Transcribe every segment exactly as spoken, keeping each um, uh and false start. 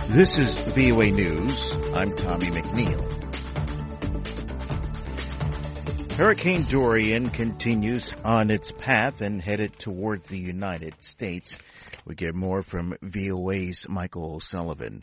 This is V O A News. I'm Tommy McNeil. Hurricane Dorian continues on its path and headed toward the United States. We get more from V O A's Michael O'Sullivan.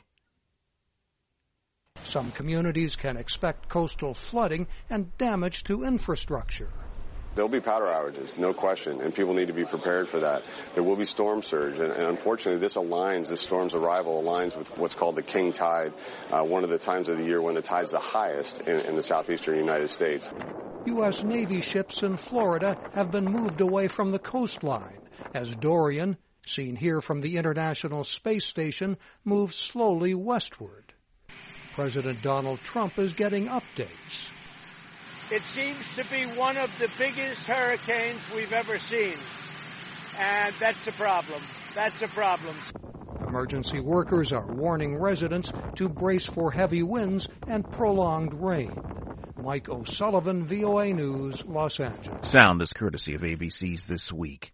Some communities can expect coastal flooding and damage to infrastructure. There'll be power outages, no question, and people need to be prepared for that. There will be storm surge, and, and unfortunately this aligns, this storm's arrival aligns with what's called the king tide, uh, one of the times of the year when the tide's the highest in, in the southeastern United States. U S. Navy ships in Florida have been moved away from the coastline as Dorian, seen here from the International Space Station, moves slowly westward. President Donald Trump is getting updates. It seems to be one of the biggest hurricanes we've ever seen. And that's a problem. That's a problem. Emergency workers are warning residents to brace for heavy winds and prolonged rain. Mike O'Sullivan, V O A News, Los Angeles. Sound is courtesy of A B C's This Week.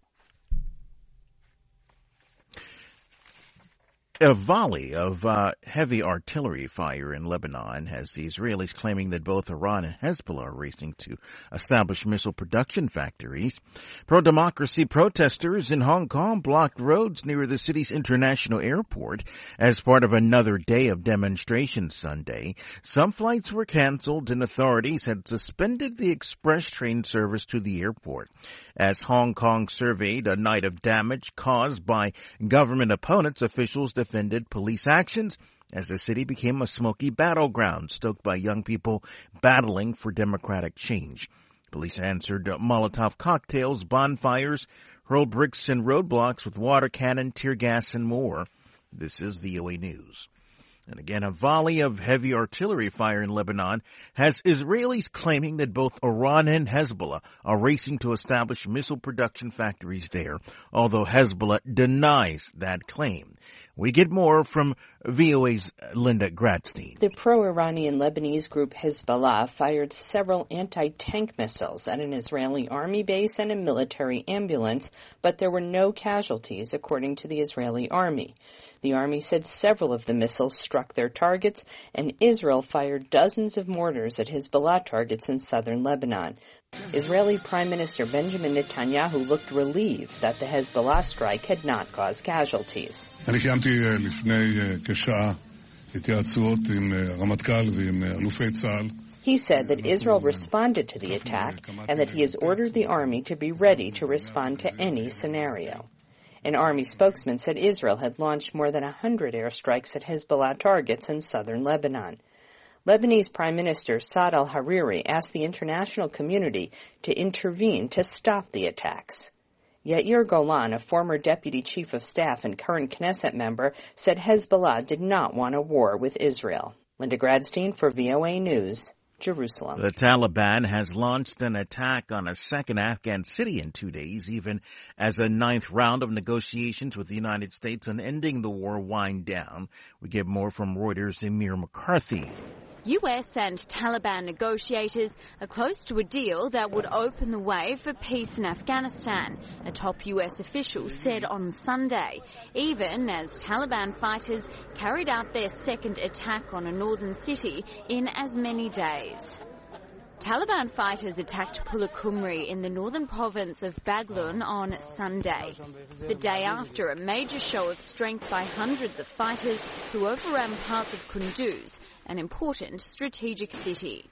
A volley of uh, heavy artillery fire in Lebanon has the Israelis claiming that both Iran and Hezbollah are racing to establish missile production factories. Pro-democracy protesters in Hong Kong blocked roads near the city's international airport as part of another day of demonstrations Sunday. Some flights were canceled and authorities had suspended the express train service to the airport. As Hong Kong surveyed a night of damage caused by government opponents, officials defended police actions as the city became a smoky battleground stoked by young people battling for democratic change. Police answered Molotov cocktails, bonfires, hurled bricks and roadblocks with water cannon, tear gas, and more. This is V O A News. And again, a volley of heavy artillery fire in Lebanon has Israelis claiming that both Iran and Hezbollah are racing to establish missile production factories there, although Hezbollah denies that claim. We get more from V O A's Linda Gradstein. The pro-Iranian Lebanese group Hezbollah fired several anti-tank missiles at an Israeli army base and a military ambulance, but there were no casualties, according to the Israeli army. The army said several of the missiles struck their targets, and Israel fired dozens of mortars at Hezbollah targets in southern Lebanon. Israeli Prime Minister Benjamin Netanyahu looked relieved that the Hezbollah strike had not caused casualties. אני קיימתי לפני כשעה התייעצויות עם רמטכ"ל ועם אלופי צה"ל. He said that Israel responded to the attack and that he has ordered the army to be ready to respond to any scenario. An army spokesman said Israel had launched more than one hundred airstrikes at Hezbollah targets in southern Lebanon. Lebanese Prime Minister Saad al-Hariri asked the international community to intervene to stop the attacks. Yair Golan, a former deputy chief of staff and current Knesset member, said Hezbollah did not want a war with Israel. Linda Gradstein for V O A News, Jerusalem. The Taliban has launched an attack on a second Afghan city in two days, even as a ninth round of negotiations with the United States on ending the war wind down. We get more from Reuters' Amir McCarthy. U S and Taliban negotiators are close to a deal that would open the way for peace in Afghanistan, a top U S official said on Sunday, even as Taliban fighters carried out their second attack on a northern city in as many days. Taliban fighters attacked Pula Kumri in the northern province of Baghlan on Sunday, the day after a major show of strength by hundreds of fighters who overran parts of Kunduz, an important strategic city.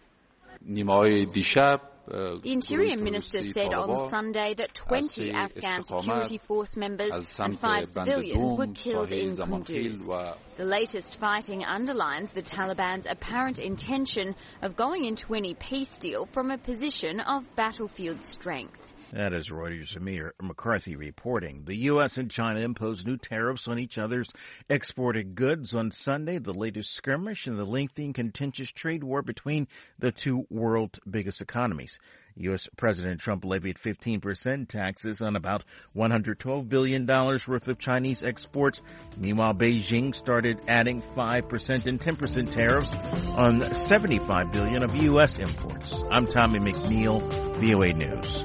The Interior Minister said on Sunday that twenty Afghan security force members and five civilians were killed in Kunduz. The latest fighting underlines the Taliban's apparent intention of going into any peace deal from a position of battlefield strength. That is Reuters' Amir McCarthy reporting. The U S and China imposed new tariffs on each other's exported goods on Sunday, the latest skirmish in the lengthy and contentious trade war between the two world's biggest economies. U S. President Trump levied fifteen percent taxes on about one hundred twelve billion dollars worth of Chinese exports. Meanwhile, Beijing started adding five percent and ten percent tariffs on seventy-five billion dollars of U S imports. I'm Tommy McNeil, V O A News.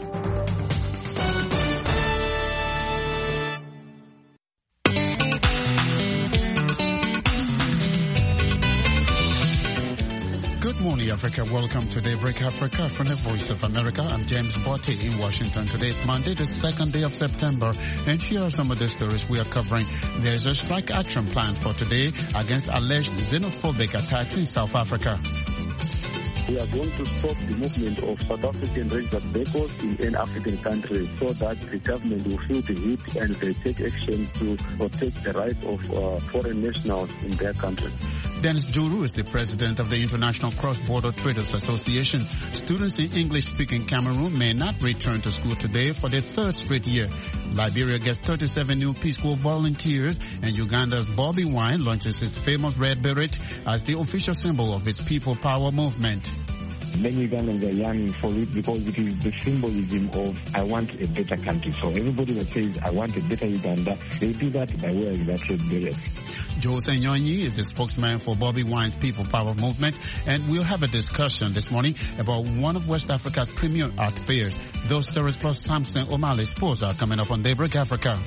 Africa. Welcome to Daybreak Africa from the Voice of America. I'm James Botti in Washington. Today is Monday, the second day of September, and here are some of the stories we are covering. There's a strike action plan for today against alleged xenophobic attacks in South Africa. We are going to stop the movement of South African registered vehicles in an African country so that the government will feel the heat and they take action to protect the rights of uh, foreign nationals in their country. Dennis Juru is the president of the International Cross-Border Traders Association. Students in English-speaking Cameroon may not return to school today for the third straight year. Liberia gets thirty-seven new Peace Corps volunteers, and Uganda's Bobby Wine launches its famous red beret as the official symbol of its people power movement. Many Ugandans are yearning for it because it is the symbolism of I want a better country. So everybody that says I want a better Uganda, they do that by wearing that red beret. Joe Senyonyi is the spokesman for Bobby Wine's People Power movement, and we'll have a discussion this morning about one of West Africa's premier art fairs. Those stories plus Samson O'Malley's sports are coming up on Daybreak Africa.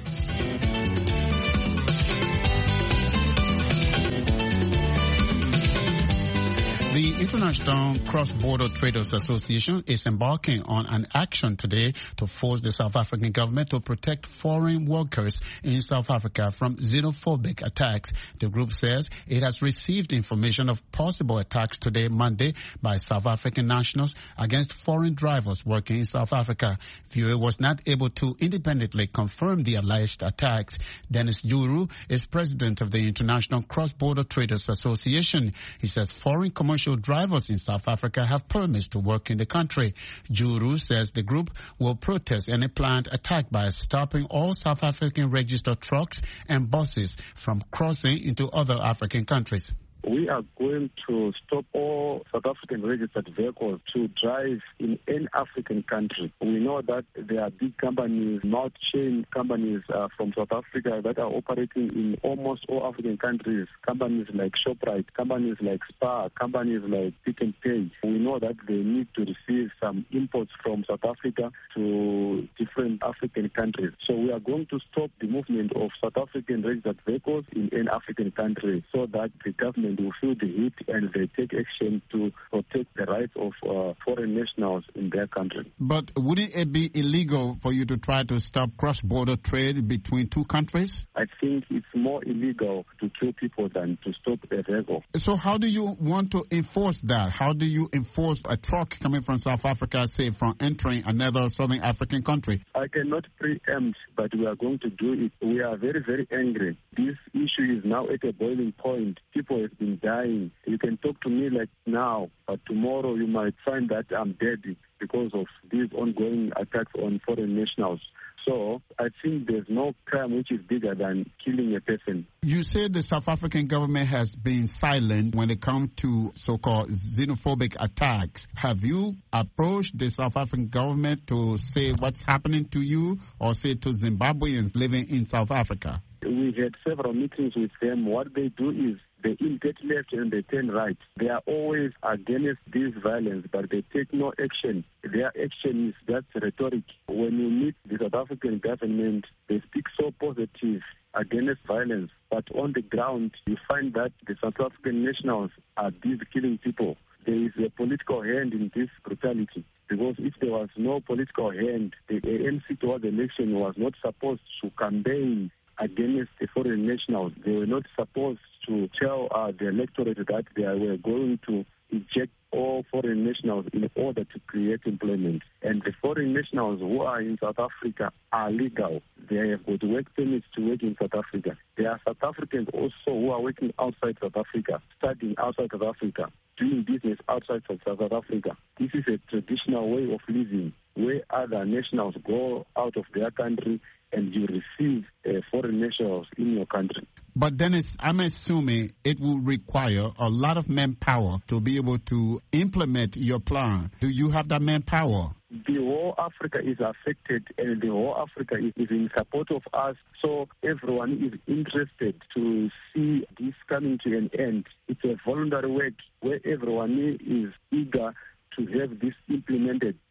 The International Cross-Border Traders Association is embarking on an action today to force the South African government to protect foreign workers in South Africa from xenophobic attacks. The group says it has received information of possible attacks today, Monday, by South African nationals against foreign drivers working in South Africa. V O A was not able to independently confirm the alleged attacks. Dennis Juru is president of the International Cross-Border Traders Association. He says foreign commercial drivers in South Africa have permits to work in the country. Juru says the group will protest any planned attack by stopping all South African registered trucks and buses from crossing into other African countries. We are going to stop all South African registered vehicles to drive in any African country. We know that there are big companies, not chain companies uh, from South Africa that are operating in almost all African countries. Companies like ShopRite, companies like Spar, companies like Pick n Pay. We know that they need to receive some imports from South Africa to different African countries. So we are going to stop the movement of South African registered vehicles in any African country so that the government will feel the heat and they take action to protect the rights of uh, foreign nationals in their country. But wouldn't it be illegal for you to try to stop cross-border trade between two countries? I think it's more illegal to kill people than to stop a vehicle. So how do you want to enforce that? How do you enforce a truck coming from South Africa, say, from entering another Southern African country? I cannot preempt, but we are going to do it. We are very, very angry. This issue is now at a boiling point. People have been dying. You can talk to me like now, but tomorrow you might find that I'm dead because of these ongoing attacks on foreign nationals. So I think there's no crime which is bigger than killing a person. You said the South African government has been silent when it comes to so-called xenophobic attacks. Have you approached the South African government to say what's happening to you or say to Zimbabweans living in South Africa? We had several meetings with them. What they do is they get left and they turn right. They are always against this violence, but they take no action. Their action is just rhetoric. When you meet the South African government, they speak so positive against violence, but on the ground, you find that the South African nationals are busy killing people. There is a political hand in this brutality. Because if there was no political hand, the A N C towards the election was not supposed to campaign against the foreign nationals. They were not supposed to tell uh, the electorate that they were going to eject all foreign nationals in order to create employment. And the foreign nationals who are in South Africa are legal. They have got work permits to work in South Africa. There are South Africans also who are working outside South Africa, studying outside South Africa, doing business outside South Africa. This is a traditional way of living where other nationals go out of their country and you receive uh, foreign nationals in your country. But Dennis, I'm assuming it will require a lot of manpower to be able to implement your plan. Do you have that manpower? The whole Africa is affected and the whole Africa is, is in support of us. So everyone is interested to see this coming to an end. It's a voluntary work where everyone is eager to have this implemented.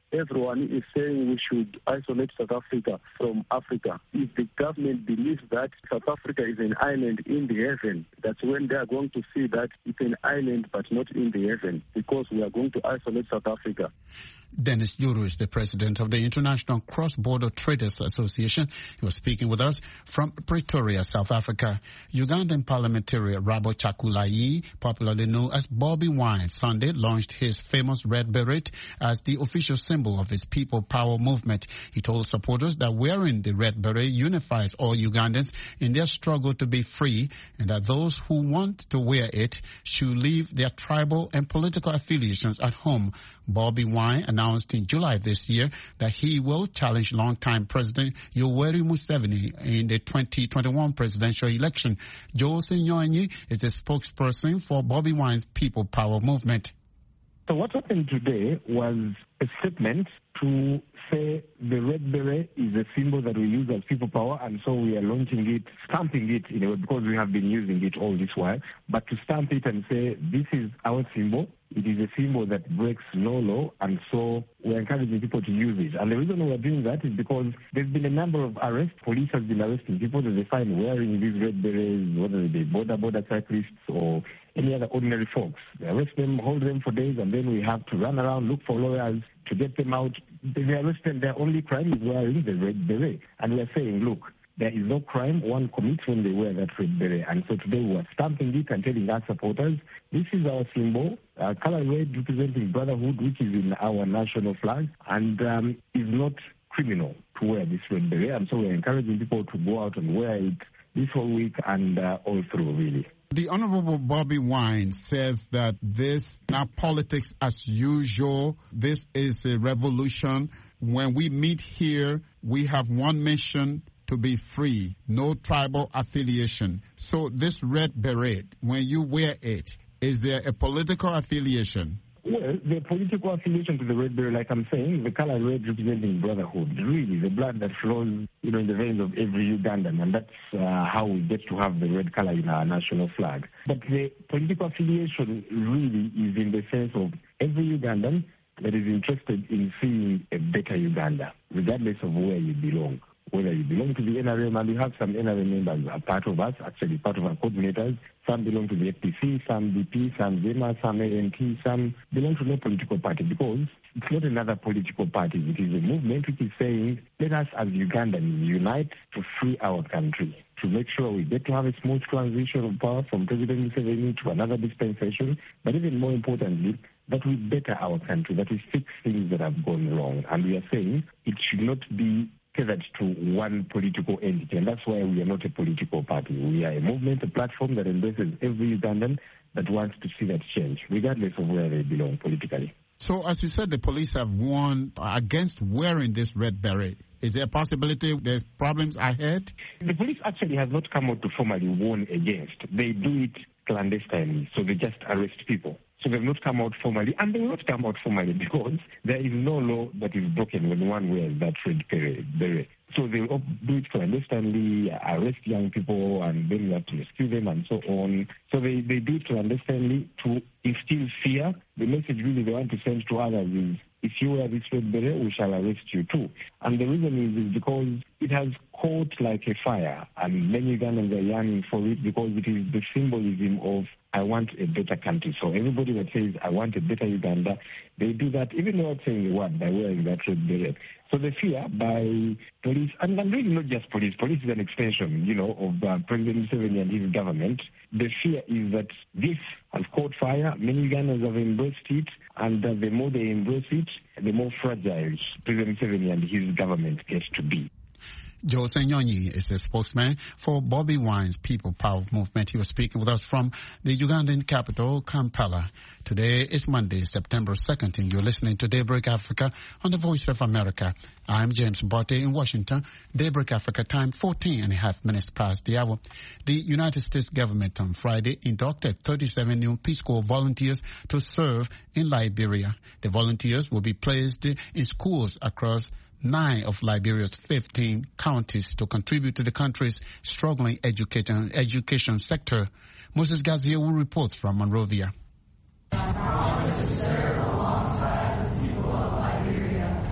everyone is saying we should isolate South Africa from Africa. If the government believes that South Africa is an island in the heaven, that's when they are going to see that it's an island but not in the heaven, because we are going to isolate South Africa. Dennis Juru is the president of the International Cross-Border Traders Association. He was speaking with us from Pretoria, South Africa. Ugandan parliamentary Rabo Chakulai, popularly known as Bobby Wine, Sunday launched his famous red beret as the official symbol of his People Power movement. He told supporters that wearing the red beret unifies all Ugandans in their struggle to be free, and that those who want to wear it should leave their tribal and political affiliations at home. Bobby Wine announced in July this year that he will challenge longtime President Yoweri Museveni in the twenty twenty-one presidential election. Joe Senyonyi is a spokesperson for Bobby Wine's People Power movement. So what happened today was a statement to say the red beret is a symbol that we use as people power, and so we are launching it, stamping it in a way, because we have been using it all this while. But to stamp it and say this is our symbol, it is a symbol that breaks no law, and so we're encouraging people to use it. And the reason we're doing that is because there's been a number of arrests. Police has been arresting people that they find wearing these red berets, whether they be border border cyclists or any other ordinary folks. They arrest them, hold them for days, and then we have to run around, look for lawyers to get them out. They arrest them. Their only crime is wearing the red beret. And we're saying, look, there is no crime one commits when they wear that red beret. And so today we are stamping it and telling our supporters, this is our symbol, uh, color red representing brotherhood, which is in our national flag, and um, is not criminal to wear this red beret. And so we're encouraging people to go out and wear it this whole week and uh, all through, really. The Honorable Bobby Wine says that this not politics as usual. This is a revolution. When we meet here, we have one mission: to be free, no tribal affiliation. So this red beret, when you wear it, is there a political affiliation? Well, the political affiliation to the red beret, like I'm saying, the color red representing brotherhood, really, the blood that flows, you know, in the veins of every Ugandan, and that's uh, how we get to have the red color in our national flag. But the political affiliation really is in the sense of every Ugandan that is interested in seeing a better Uganda, regardless of where you belong. Whether you belong to the N R M, and we have some N R M members are part of us, actually part of our coordinators. Some belong to the F P C, some D P, some ZEMA, some A N T, some belong to no political party, because it's not another political party. It is a movement which is saying, let us as Ugandans unite to free our country, to make sure we get to have a smooth transition of power from President Museveni to another dispensation, but even more importantly, that we better our country, that we fix things that have gone wrong. And we are saying it should not be tethered to one political entity, and that's why we are not a political party. We are a movement, a platform that embraces every Ugandan that wants to see that change, regardless of where they belong politically. So, as you said, the police have warned against wearing this red beret. Is there a possibility there's problems ahead? The police actually have not come out to formally warn against. They do it clandestinely, so they just arrest people. So they've not come out formally, and they will not come out formally because there is no law that is broken when one wears that red beret. So they will do it clandestinely, arrest young people, and then you have to rescue them and so on. So they, they do it clandestinely to instill fear. The message really they want to send to others is, if you wear this red beret, we shall arrest you too. And the reason is, is because it has caught like a fire, and many Ugandans are yearning for it because it is the symbolism of I want a better country. So everybody that says I want a better Uganda, they do that even without saying the word, by wearing that red beret. So the fear by police, and, and really not just police, police is an extension, you know, of uh, President Museveni and his government. The fear is that this has caught fire. Many Ugandans have embraced it, and uh, the more they embrace it, the more fragile President Museveni and his government gets to be. Joe Senyonyi is the spokesman for Bobby Wine's People Power movement. He was speaking with us from the Ugandan capital, Kampala. Today is Monday, September second, and you're listening to Daybreak Africa on the Voice of America. I'm James Botte in Washington. Daybreak Africa time, fourteen and a half minutes past the hour. The United States government on Friday inducted thirty-seven new Peace Corps volunteers to serve in Liberia. The volunteers will be placed in schools across nine of Liberia's fifteen counties to contribute to the country's struggling education, education sector. Moses Gaziewu reports from Monrovia.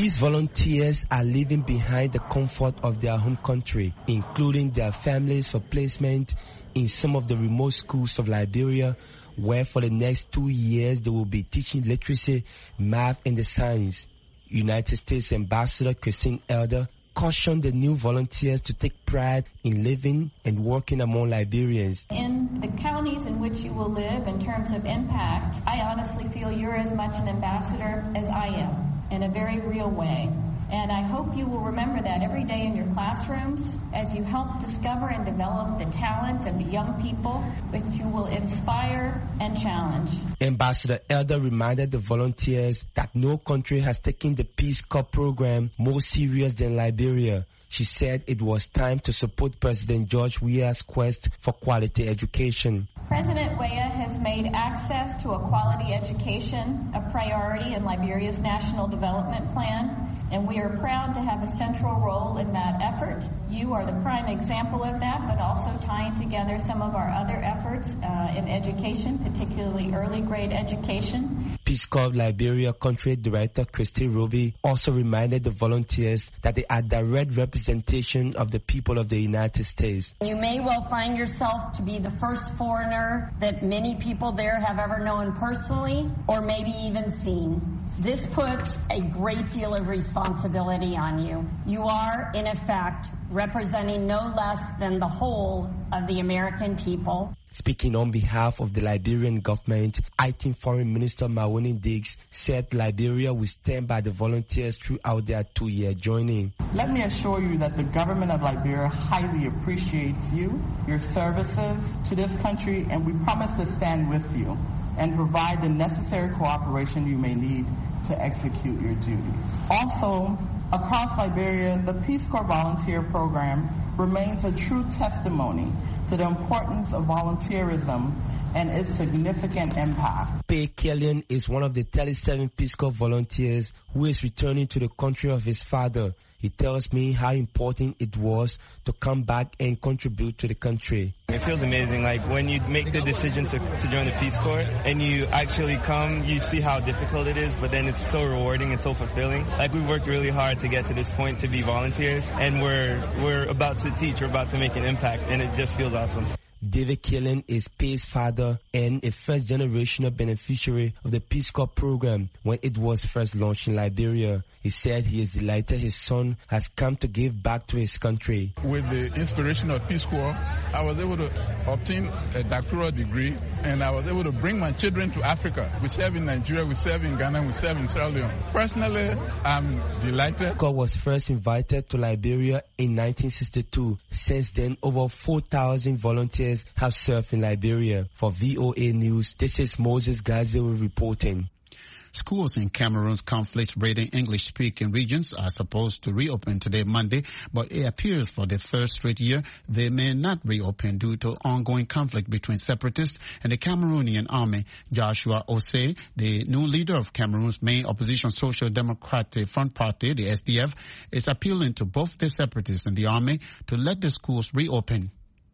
These volunteers are leaving behind the comfort of their home country, including their families, for placement in some of the remote schools of Liberia, where for the next two years they will be teaching literacy, math, and the science. United States Ambassador Christine Elder cautioned the new volunteers to take pride in living and working among Liberians. In the counties in which you will live, in terms of impact, I honestly feel you're as much an ambassador as I am, in a very real way. And I hope you will remember that every day in your classrooms as you help discover and develop the talent of the young people which you will inspire and challenge. Ambassador Elder reminded the volunteers that no country has taken the Peace Corps program more serious than Liberia. She said it was time to support President George Weah's quest for quality education. President Weah has made access to a quality education a priority in Liberia's National Development Plan, and we are proud to have a central role in that effort. You are the prime example of that, but also tying together some of our other efforts uh, in education, particularly early grade education. Peace Corps Liberia Country Director Christy Roby also reminded the volunteers that they are direct representation of the people of the United States. You may well find yourself to be the first foreigner that many people there have ever known personally, or maybe even seen. This puts a great deal of responsibility on you. You are, in effect, representing no less than the whole of the American people. Speaking on behalf of the Liberian government, Acting Foreign Minister Mawoni Diggs said Liberia will stand by the volunteers throughout their two-year journey. Let me assure you that the government of Liberia highly appreciates you, your services to this country, and we promise to stand with you and provide the necessary cooperation you may need to execute your duties. Also, across Liberia, the Peace Corps Volunteer Program remains a true testimony to the importance of volunteerism and its significant impact. Pei Killian is one of the thirty-seven Peace Corps volunteers who is returning to the country of his father. He tells me how important it was to come back and contribute to the country. It feels amazing. Like when you make the decision to, to join the Peace Corps and you actually come, you see how difficult it is, but then it's so rewarding and so fulfilling. Like we've worked really hard to get to this point to be volunteers, and we're we're about to teach, we're about to make an impact, and it just feels awesome. David Killen is Pei's father and a first-generational beneficiary of the Peace Corps program when it was first launched in Liberia. He said he is delighted his son has come to give back to his country. With the inspiration of Peace Corps, I was able to obtain a doctoral degree, and I was able to bring my children to Africa. We serve in Nigeria, we serve in Ghana, we serve in Sierra Leone. Personally, I'm delighted. Peace Corps was first invited to Liberia in nineteen sixty-two. Since then, over four thousand volunteers have served in Liberia. For V O A News, this is Moses Gazel reporting. Schools in Cameroon's conflict-ridden English-speaking regions are supposed to reopen today, Monday, but it appears for the third straight year they may not reopen due to ongoing conflict between separatists and the Cameroonian army. Joshua Osei, the new leader of Cameroon's main opposition Social Democratic Front Party, the S D F, is appealing to both the separatists and the army to let the schools reopen.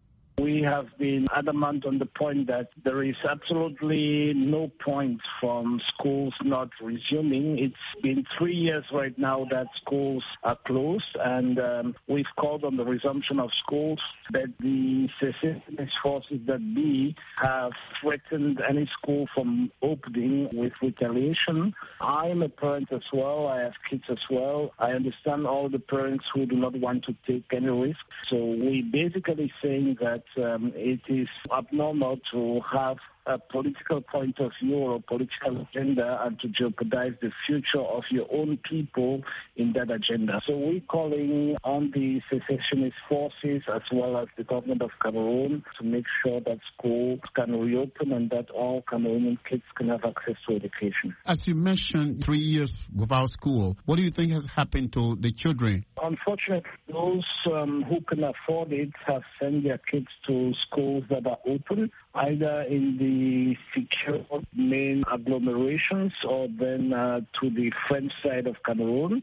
We have been adamant on the point that there is absolutely no point from schools not resuming. It's been three years right now that schools are closed, and um, we've called on the resumption of schools, but the secessionist forces that be have threatened any school from opening with retaliation. I am a parent as well. I have kids as well. I understand all the parents who do not want to take any risk. So we basically saying that Um, it is abnormal to have a political point of view or a political agenda and to jeopardize the future of your own people in that agenda. So we're calling on the secessionist forces as well as the government of Cameroon to make sure that schools can reopen and that all Cameroonian kids can have access to education. As you mentioned, three years without school, what do you think has happened to the children? Unfortunately, those um, who can afford it have sent their kids to schools that are open, either in the secure main agglomerations or then uh, to the French side of Cameroon.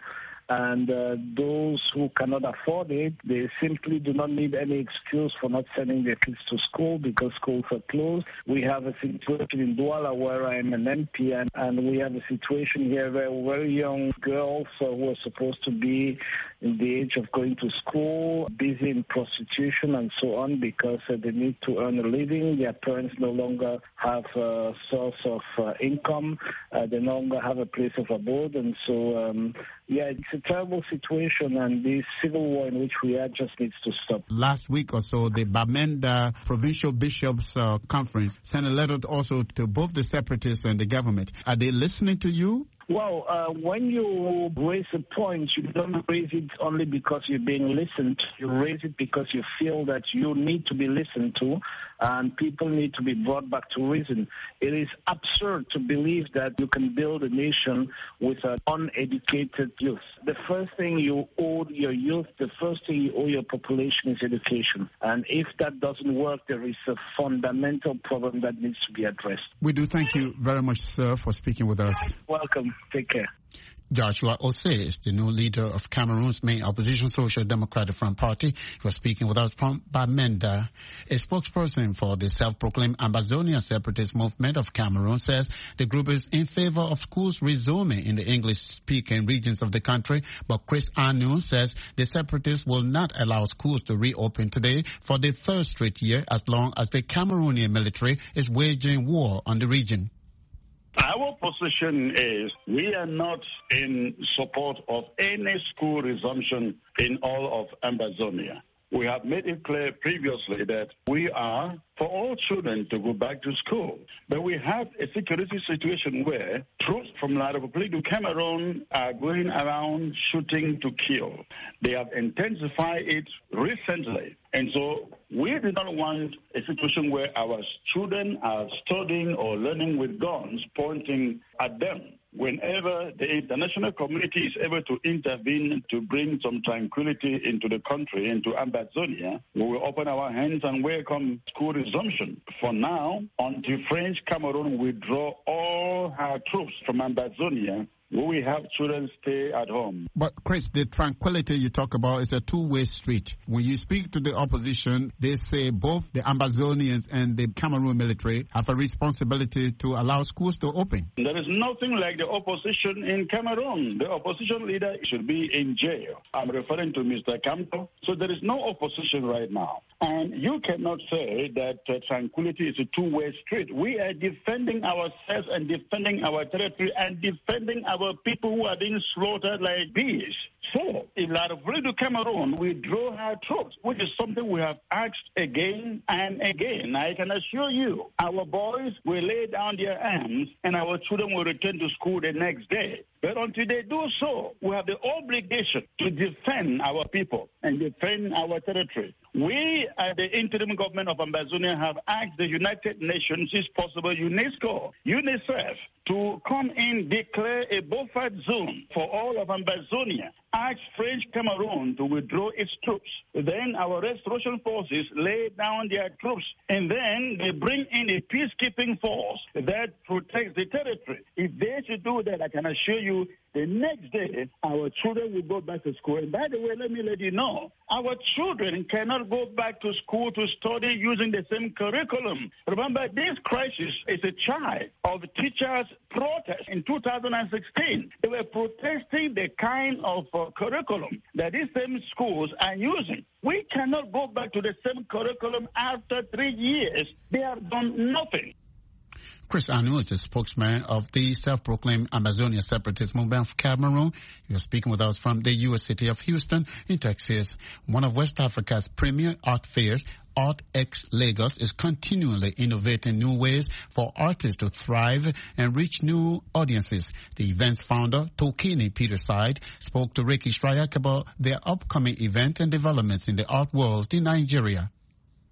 And uh, those who cannot afford it, they simply do not need any excuse for not sending their kids to school because schools are closed. We have a situation in Douala where I am an M P, and, and we have a situation here where very young girls uh, who are supposed to be in the age of going to school, busy in prostitution and so on because uh, they need to earn a living. Their parents no longer have a source of uh, income. Uh, they no longer have a place of abode. And so, um, yeah, it's a terrible situation, and this civil war in which we are just needs to stop. Last week or so, the Bamenda Provincial Bishops uh, Conference sent a letter also to both the separatists and the government. Are they listening to you? Well, uh, when you raise a point, you don't raise it only because you're being listened to. You raise it because you feel that you need to be listened to and people need to be brought back to reason. It is absurd to believe that you can build a nation with an uneducated youth. The first thing you owe your youth, the first thing you owe your population is education. And if that doesn't work, there is a fundamental problem that needs to be addressed. We do thank you very much, sir, for speaking with us. Welcome. Take care. Joshua Osei is the new leader of Cameroon's main opposition Social Democratic Front Party. He was speaking with us from Bamenda. A spokesperson for the self-proclaimed Ambazonia Separatist Movement of Cameroon says the group is in favor of schools resuming in the English-speaking regions of the country, but Chris Anu says the separatists will not allow schools to reopen today for the third straight year as long as the Cameroonian military is waging war on the region. Our position is we are not in support of any school resumption in all of Ambazonia. We have made it clear previously that we are for all children to go back to school. But we have a security situation where troops from La République du Cameroon are going around shooting to kill. They have intensified it recently. And so we do not want a situation where our children are studying or learning with guns pointing at them. Whenever the international community is able to intervene to bring some tranquility into the country, into Ambazonia, we will open our hands and welcome school resumption. For now, until French Cameroon withdraw all her troops from Ambazonia, will we have children stay at home? But, Chris, the tranquility you talk about is a two-way street. When you speak to the opposition, they say both the Ambazonians and the Cameroon military have a responsibility to allow schools to open. There is nothing like the opposition in Cameroon. The opposition leader should be in jail. I'm referring to Mister Campo. So there is no opposition right now. And you cannot say that uh, tranquility is a two-way street. We are defending ourselves and defending our territory and defending our Our people who are being slaughtered like bees. So, in La République du Cameroon, we draw our troops, which is something we have asked again and again. I can assure you, our boys will lay down their arms and our children will return to school the next day. But until they do so, we have the obligation to defend our people and defend our territory. We, at the interim government of Ambazonia, have asked the United Nations, if possible, UNESCO, UNICEF, to come in, declare a buffer zone for all of Ambazonia, ask French Cameroon to withdraw its troops. Then our restoration forces lay down their troops, and then they bring in a peacekeeping force that protects the territory. If they should do that, I can assure you, the next day, our children will go back to school. And by the way, let me let you know, our children cannot go back to school to study using the same curriculum. Remember, this crisis is a child of teachers' protest in two thousand sixteen. They were protesting the kind of uh, curriculum that these same schools are using. We cannot go back to the same curriculum after three years. They have done nothing. Chris Anu is the spokesman of the self-proclaimed Ambazonia Separatist Movement of Cameroon. He was speaking with us from the U S city of Houston in Texas. One of West Africa's premier art fairs, ArtX Lagos, is continually innovating new ways for artists to thrive and reach new audiences. The event's founder, Tokini Peterside, spoke to Ricky Strayak about their upcoming event and developments in the art world in Nigeria.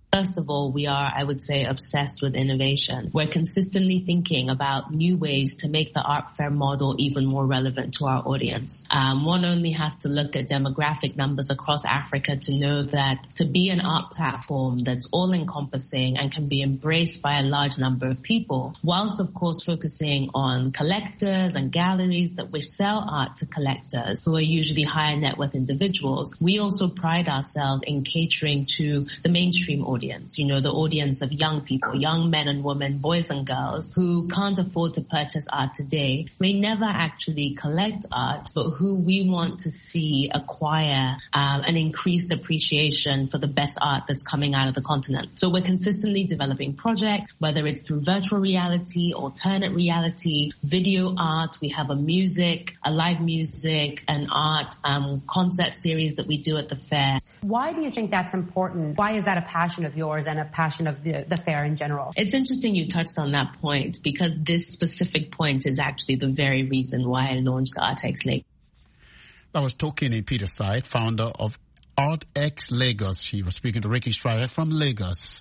First of all, we are, I would say, obsessed with innovation. We're consistently thinking about new ways to make the art fair model even more relevant to our audience. Um, one only has to look at demographic numbers across Africa to know that to be an art platform that's all-encompassing and can be embraced by a large number of people, whilst, of course, focusing on collectors and galleries that wish sell art to collectors who are usually higher net worth individuals, we also pride ourselves in catering to the mainstream audience. Audience, you know, the audience of young people, young men and women, boys and girls who can't afford to purchase art today, may never actually collect art, but who we want to see acquire um, an increased appreciation for the best art that's coming out of the continent. So we're consistently developing projects, whether it's through virtual reality, alternate reality, video art. We have a music, a live music, an art um, concert series that we do at the fair. Why do you think that's important? Why is that a passion of yours and a passion of the, the fair in general? It's interesting you touched on that point, because this specific point is actually the very reason why I launched Artex Lagos. That was Tokini Peterside, founder of Artex Lagos. She was speaking to Ricky Strider from Lagos.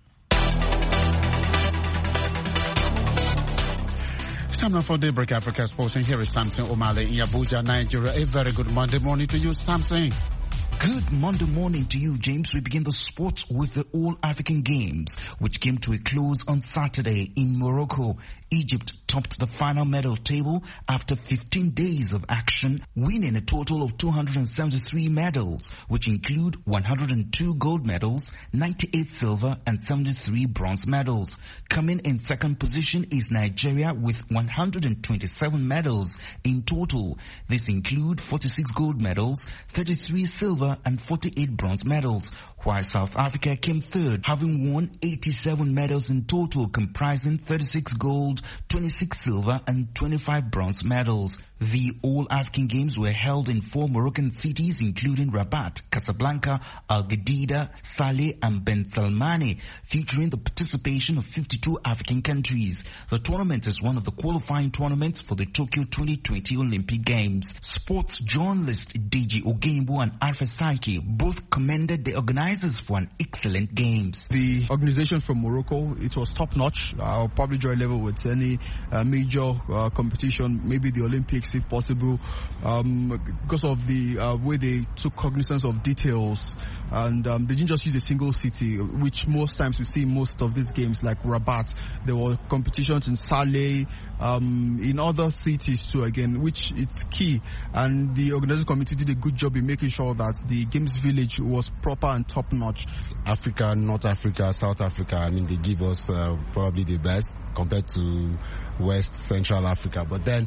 It's time now for Daybreak Africa Sports, and here is Samson Omale in Abuja, Nigeria. A very good Monday morning to you, Samson. Good Monday morning to you, James. We begin the sports with the All-African Games, which came to a close on Saturday in Morocco. Egypt topped the final medal table after fifteen days of action, winning a total of two hundred seventy-three medals, which include one hundred two gold medals, ninety-eight silver and seventy-three bronze medals. Coming in second position is Nigeria with one hundred twenty-seven medals in total. This include forty-six gold medals, thirty-three silver and forty-eight bronze medals, while South Africa came third, having won eighty-seven medals in total, comprising thirty-six gold, twenty-six silver and twenty-five bronze medals. The All-African Games were held in four Moroccan cities, including Rabat, Casablanca, Al Jadida, Saleh and Ben Salmani, featuring the participation of fifty-two African countries. The tournament is one of the qualifying tournaments for the Tokyo twenty twenty Olympic Games. Sports journalist Deji Ogenbo and Alpha Saiki both commended the organizers for an excellent games. The organization from Morocco, it was top-notch. I'll probably draw a level with any uh, major uh, competition, maybe the Olympics if possible, um, because of the uh, way they took cognizance of details, and um, they didn't just use a single city, which most times we see in most of these games, like Rabat. There were competitions in Saleh, um, in other cities too, again, which is key. And the organizing committee did a good job in making sure that the games village was proper and top-notch. Africa, North Africa, South Africa, I mean, they give us uh, probably the best compared to West Central Africa. But then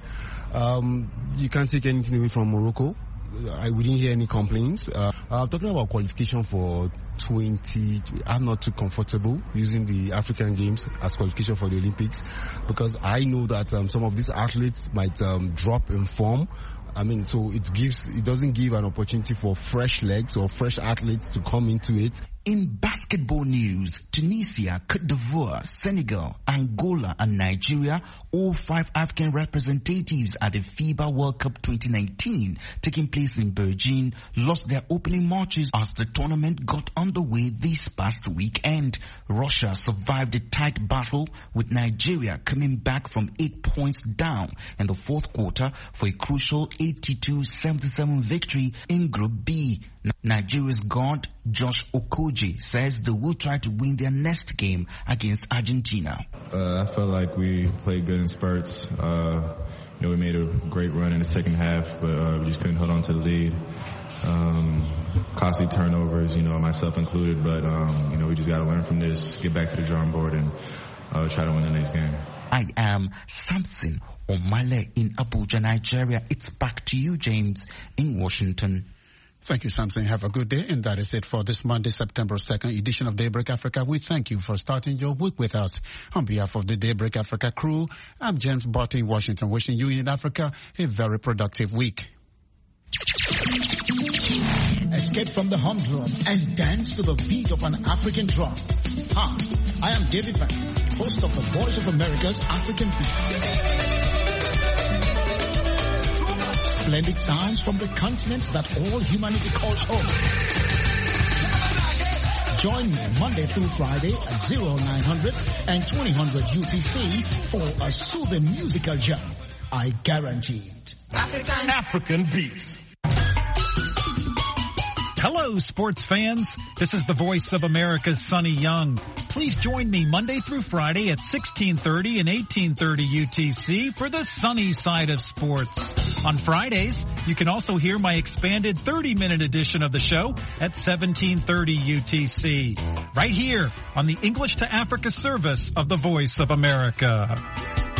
um, you can't take anything away from Morocco. I we didn't hear any complaints. Uh, uh, talking about qualification for twenty, I'm not too comfortable using the African Games as qualification for the Olympics, because I know that um, some of these athletes might um, drop in form. I mean, so it gives, it doesn't give an opportunity for fresh legs or fresh athletes to come into it. In basketball news, Tunisia, Cote d'Ivoire, Senegal, Angola and Nigeria, all five African representatives at the FIBA World Cup twenty nineteen, taking place in Beijing, lost their opening matches as the tournament got underway this past weekend. Russia survived a tight battle, with Nigeria coming back from eight points down in the fourth quarter for a crucial eighty-two seventy-seven victory in Group B. Nigeria's guard Josh Okoji says they will try to win their next game against Argentina. Uh, I felt like we played good in spurts. Uh, you know, we made a great run in the second half, but uh, we just couldn't hold on to the lead. Um, costly turnovers, you know, myself included, but um, you know, we just got to learn from this, get back to the drawing board, and uh, try to win the next game. I am Samson Omale in Abuja, Nigeria. It's back to you, James, in Washington. Thank you, Samson. Have a good day. And that is it for this Monday, September second edition of Daybreak Africa. We thank you for starting your week with us. On behalf of the Daybreak Africa crew, I'm James Barton in Washington, wishing you in Africa a very productive week. Escape from the humdrum and dance to the beat of an African drum. Hi, I am David Van, host of the Voice of America's African Beat. Splendid sounds from the continent that all humanity calls home. Join me Monday through Friday at oh nine hundred and twenty hundred U T C for a soothing musical jam. I guarantee it. African, African beats. Hello, sports fans. This is the voice of America's Sonny Young. Please join me Monday through Friday at sixteen thirty and eighteen thirty U T C for the sunny side of sports. On Fridays, you can also hear my expanded thirty-minute edition of the show at seventeen thirty U T C. Right here on the English to Africa service of the Voice of America.